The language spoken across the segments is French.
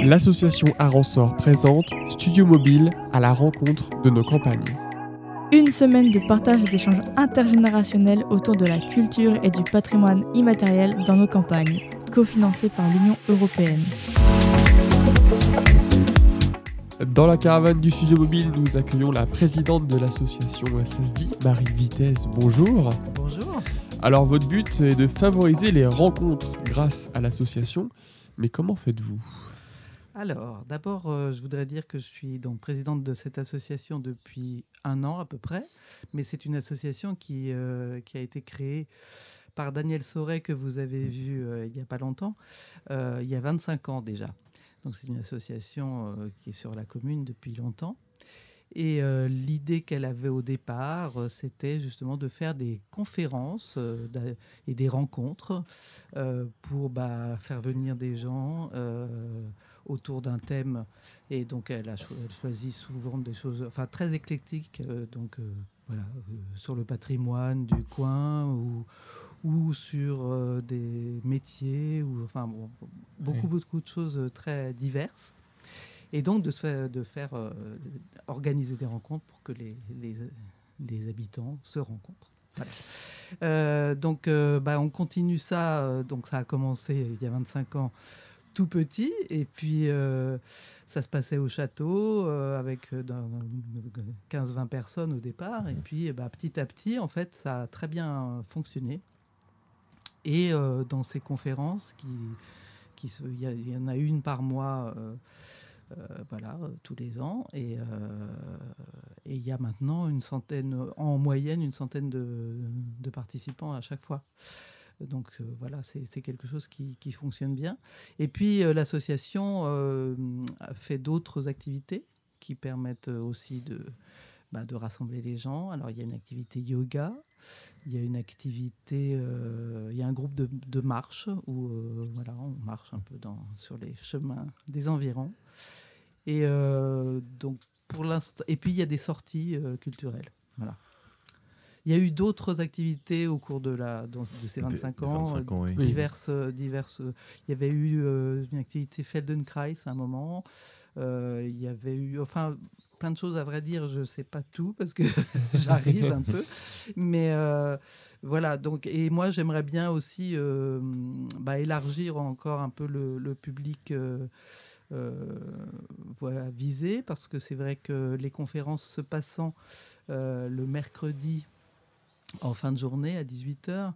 L'association Aransor présente Studio Mobile à la rencontre de nos campagnes. Une semaine de partage et d'échanges intergénérationnels autour de la culture et du patrimoine immatériel dans nos campagnes, cofinancé par l'Union européenne. Dans la caravane du Studio Mobile, nous accueillons la présidente de l'association SSD, Marie Vitesse. Bonjour. Bonjour. Alors, votre but est de favoriser les rencontres grâce à l'association, mais comment faites-vous ? Alors, d'abord, je voudrais dire que je suis donc présidente de cette association depuis 1 an à peu près, mais c'est une association qui a été créée par Daniel Sauret, que vous avez vu il n'y a pas longtemps, il y a 25 ans déjà. Donc c'est une association qui est sur la commune depuis longtemps. Et l'idée qu'elle avait au départ, c'était justement de faire des conférences et des rencontres pour faire venir des gens autour d'un thème. Et donc elle choisit souvent des choses très éclectiques, sur le patrimoine du coin ou sur des métiers, beaucoup de choses très diverses. Et donc de faire organiser des rencontres pour que les habitants se rencontrent. Voilà. On continue ça. Donc ça a commencé il y a 25 ans, tout petit. Et puis ça se passait au château avec 15-20 personnes au départ. Et puis petit à petit, en fait, ça a très bien fonctionné. Et dans ces conférences, il y en a une par mois. Tous les ans. Et il y a maintenant en moyenne une centaine de participants à chaque fois. Donc c'est quelque chose qui fonctionne bien. Et puis l'association fait d'autres activités qui permettent aussi de rassembler les gens. Alors il y a une activité yoga, il y a une activité, il y a un groupe de marche où on marche un peu sur les chemins des environs. Et donc pour l'instant, et puis il y a des sorties culturelles. Voilà. Il y a eu d'autres activités au cours de ces 25 ans, oui. diverses. Il y avait eu une activité Feldenkrais à un moment. Il y avait eu, plein de choses, à vrai dire, je ne sais pas tout parce que j'arrive un peu. Mais voilà, donc, et moi j'aimerais bien aussi élargir encore un peu le public visé, parce que c'est vrai que les conférences se passant le mercredi en fin de journée à 18h,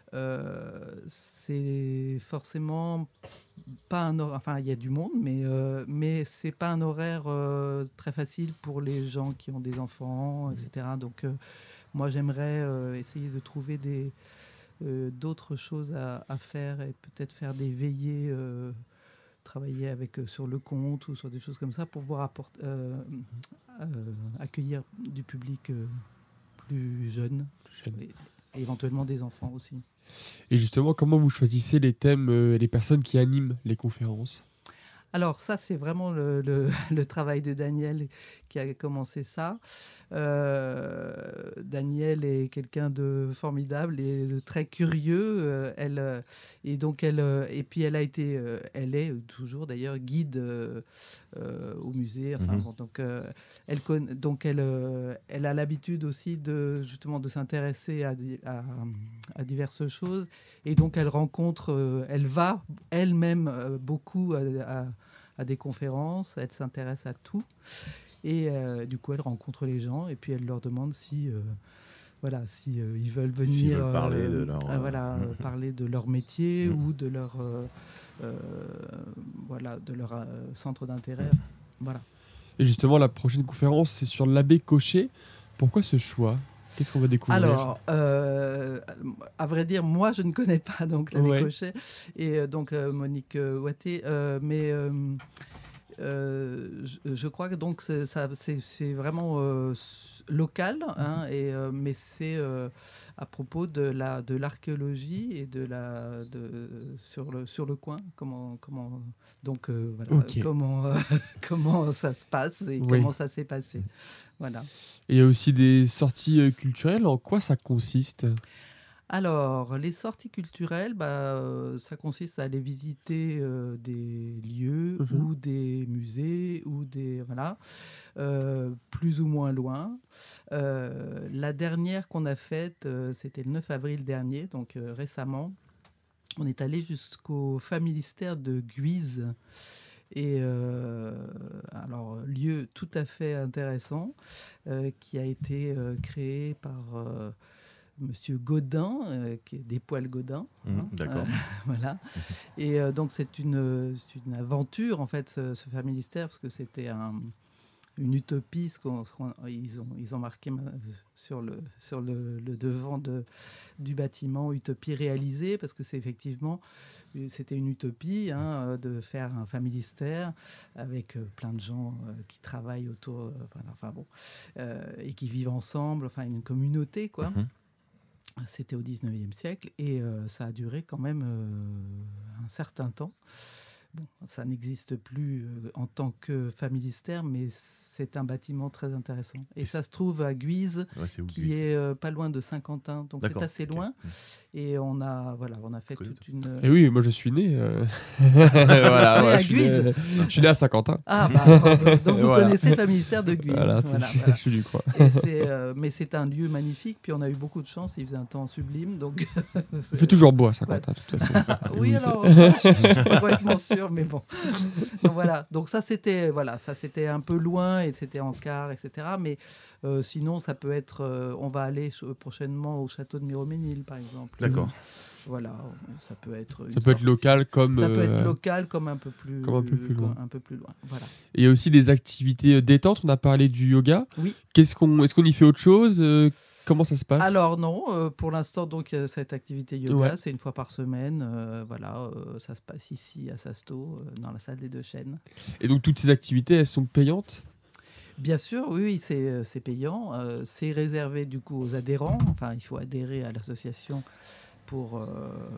c'est forcément pas un horaire, il y a du monde, mais c'est pas un horaire très facile pour les gens qui ont des enfants, etc. Donc moi j'aimerais essayer de trouver d'autres choses à faire, et peut-être faire des veillées, travailler sur le compte ou sur des choses comme ça pour pouvoir accueillir du public plus jeune. Et éventuellement des enfants aussi. Et justement, comment vous choisissez les thèmes et les personnes qui animent les conférences ? Alors ça, c'est vraiment le travail de Daniel qui a commencé ça. Daniel est quelqu'un de formidable et de très curieux. Elle est toujours d'ailleurs guide au musée. Elle a l'habitude aussi de s'intéresser à diverses choses. Et donc elle rencontre, elle va elle-même beaucoup à des conférences, elle s'intéresse à tout. Et du coup, elle rencontre les gens et puis elle leur demande si ils veulent venir, s'ils veulent parler de leur parler de leur métier ou de leur centre d'intérêt. Voilà. Et justement, la prochaine conférence, c'est sur l'abbé Cochet. Pourquoi ce choix ? Qu'est-ce qu'on va découvrir ? Alors, à vrai dire, moi, je ne connais pas l'abbé Cochet et Monique Watté, mais je crois que donc c'est vraiment local, mais c'est à propos de l'archéologie et sur le coin, comment ça se passe et comment ça s'est passé. Voilà. Et il y a aussi des sorties culturelles. En quoi ça consiste ? Alors, les sorties culturelles, ça consiste à aller visiter des lieux ou des musées ou voilà, plus ou moins loin. La dernière qu'on a faite, c'était le 9 avril dernier, donc récemment. On est allé jusqu'au Familistère de Guise. Et alors, lieu tout à fait intéressant qui a été créé par Monsieur Gaudin, qui est des Poils Gaudin. D'accord. Voilà. Et donc, c'est une aventure, en fait, ce Familistère, parce que c'était une utopie, ils ont marqué sur le devant du bâtiment utopie réalisée, parce que c'était une utopie de faire un familistère avec plein de gens qui travaillent autour, et qui vivent ensemble, enfin une communauté quoi. C'était au 19e siècle et ça a duré quand même un certain temps. Bon, ça n'existe plus en tant que familistère, mais c'est un bâtiment très intéressant. Et ça se trouve à Guise, qui est pas loin de Saint-Quentin, donc c'est assez loin. Et on a fait toute une... Et oui, moi je suis né... voilà, à Guise. Je suis né à Saint-Quentin. Ah, donc vous connaissez le familistère de Guise. Voilà, je suis du croix. Mais c'est un lieu magnifique, puis on a eu beaucoup de chance, il faisait un temps sublime. Donc il fait toujours beau à Saint-Quentin, de toute façon. Oui, alors, je suis pas complètement sûr, mais bon. Donc voilà, donc ça c'était un peu loin et c'était en car, etc. Mais sinon, ça peut être... on va aller prochainement au château de Miroménil, par exemple. D'accord. Voilà, ça peut être... Ça peut être local comme... Ça peut être local comme un peu plus loin. Un peu plus loin, voilà. Et il y a aussi des activités détentes, on a parlé du yoga. Oui. Est-ce qu'on y fait autre chose Comment ça se passe? Alors non, pour l'instant, donc cette activité yoga, c'est une fois par semaine. Ça se passe ici à Sasto, dans la salle des Deux Chênes. Et donc toutes ces activités, elles sont payantes? Bien sûr, oui, c'est payant. C'est réservé du coup aux adhérents. Enfin, il faut adhérer à l'association pour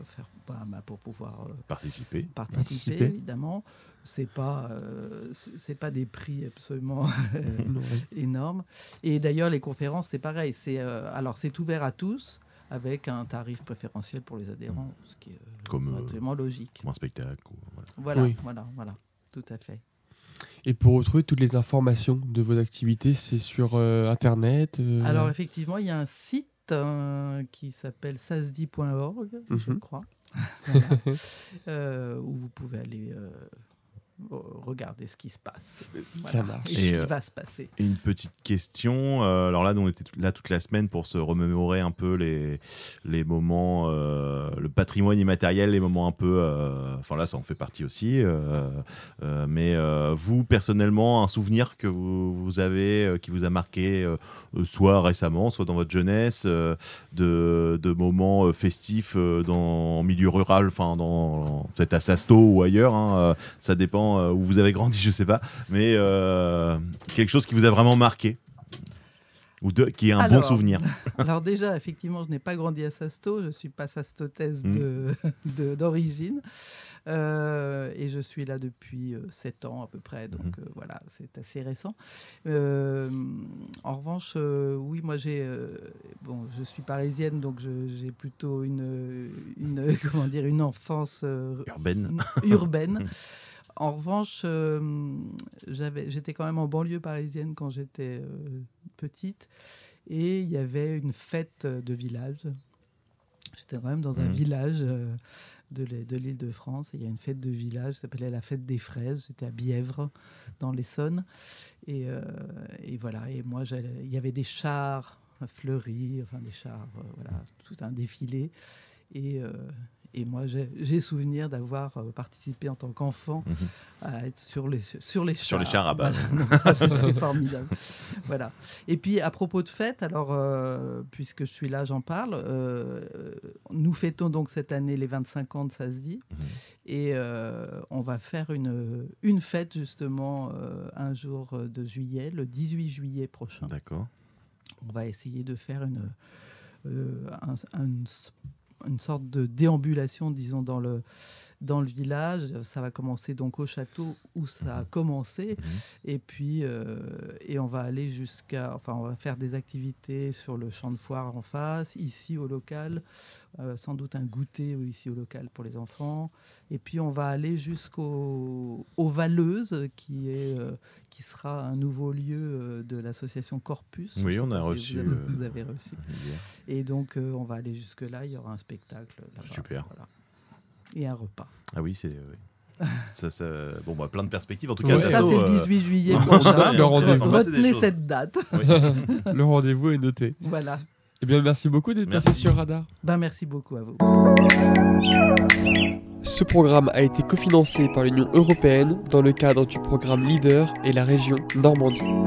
pouvoir participer, évidemment. C'est pas des prix absolument énormes. Et d'ailleurs, les conférences, c'est pareil. C'est ouvert à tous avec un tarif préférentiel pour les adhérents, ce qui est absolument logique. Comme un spectacle. Voilà, tout à fait. Et pour retrouver toutes les informations de vos activités, c'est sur Internet Alors effectivement, il y a un site qui s'appelle sasdi.org, je crois, où vous pouvez aller regarder ce qui ce qui va se passer. Une petite question. Alors là, nous, on était là toute la semaine pour se remémorer un peu les moments, le patrimoine immatériel, les moments un peu... Enfin là, ça en fait partie aussi. Mais vous, personnellement, un souvenir que vous avez, qui vous a marqué, soit récemment, soit dans votre jeunesse, de moments festifs en milieu rural, peut-être à Sasto ou ailleurs, ça dépend où vous avez grandi, je sais pas, mais quelque chose qui vous a vraiment marqué ou qui est un bon souvenir. Alors déjà, effectivement, je n'ai pas grandi à Sasto, je suis pas sastotaise d'origine, et je suis là depuis 7 ans à peu près, donc voilà, c'est assez récent. En revanche, oui, moi je suis parisienne, donc j'ai plutôt une enfance urbaine. En revanche, j'étais quand même en banlieue parisienne quand j'étais petite, et il y avait une fête de village. J'étais quand même dans un village de l'Île-de-France, et il y a une fête de village qui s'appelait la fête des fraises. J'étais à Bièvre, dans l'Essonne, et voilà. Et moi, il y avait des chars fleuris, tout un défilé, et moi, j'ai souvenir d'avoir participé en tant qu'enfant à être sur les chars. Sur les chars à bas. Voilà. Donc ça, c'était formidable. Voilà. Et puis, à propos de fêtes, alors, puisque je suis là, j'en parle. Nous fêtons donc cette année les 25 ans de SASDI. Et on va faire une fête, justement, un jour de juillet, le 18 juillet prochain. D'accord. On va essayer de faire une sorte de déambulation, disons, dans le village. Ça va commencer donc au château où ça a commencé, et puis on va aller on va faire des activités sur le champ de foire en face, ici au local. sans doute un goûter ici au local pour les enfants. Et puis on va aller jusqu'aux Valleuses, qui sera un nouveau lieu de l'association Corpus. Oui, Je sais on a pas si reçu. vous avez reçu. Et donc on va aller jusque-là, il y aura un spectacle là-bas. Super. Voilà. Et un repas. Ah oui, c'est. Bon, plein de perspectives. En tout Ouais. cas, Ça, c'est le 18 juillet prochain. Le Donc, rendez-vous. retenez cette date. Oui. Le rendez-vous est noté. Voilà. Eh bien, merci beaucoup d'être Merci. passé sur Radar. Merci beaucoup à vous. Ce programme a été cofinancé par l'Union européenne dans le cadre du programme LEADER et la région Normandie.